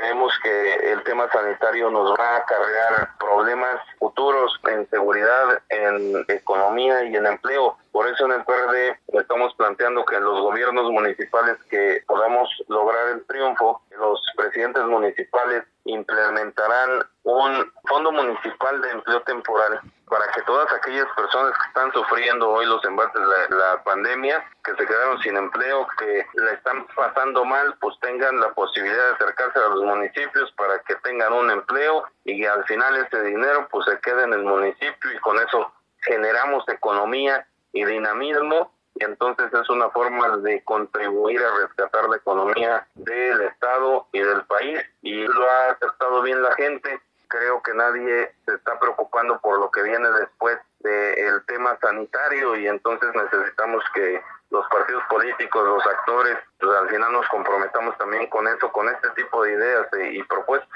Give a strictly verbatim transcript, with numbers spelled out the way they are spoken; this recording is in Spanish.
Creemos que el tema sanitario nos va a acarrear problemas futuros en seguridad, en economía y en empleo. Por eso en el P R D estamos planteando que en los gobiernos municipales que podamos lograr el triunfo, los presidentes municipales implementarán un fondo municipal de empleo temporal para que todas aquellas personas que están sufriendo hoy los embates de la, la pandemia, que se quedaron sin empleo, que la están pasando mal, pues tengan la posibilidad de acercarse a los municipios para que tengan un empleo y al final ese dinero pues se quede en el municipio y con eso generamos economía y dinamismo, y entonces es una forma de contribuir a rescatar la economía del Estado y del país, y lo ha aceptado bien la gente. Creo que nadie se está preocupando por lo que viene después del tema sanitario, y entonces necesitamos que los partidos políticos, los actores, pues al final nos comprometamos también con eso, con este tipo de ideas y propuestas.